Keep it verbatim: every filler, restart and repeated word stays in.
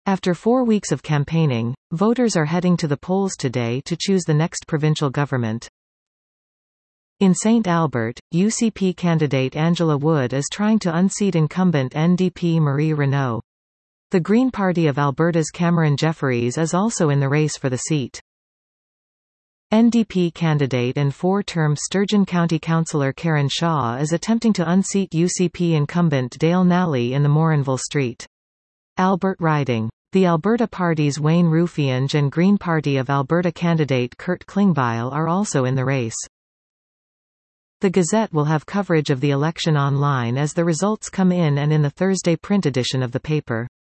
After four weeks of campaigning, voters are heading to the polls today to choose the next provincial government. In Saint Albert, U C P candidate Angela Wood is trying to unseat incumbent N D P Marie Renaud. The Green Party of Alberta's Cameron Jeffries is also in the race for the seat. N D P candidate and four-term Sturgeon County Councillor Karen Shaw is attempting to unseat U C P incumbent Dale Nally in the Morinville Street. Albert riding. The Alberta Party's Wayne Rufiange and Green Party of Alberta candidate Kurt Klingbeil are also in the race. The Gazette will have coverage of the election online as the results come in and in the Thursday print edition of the paper.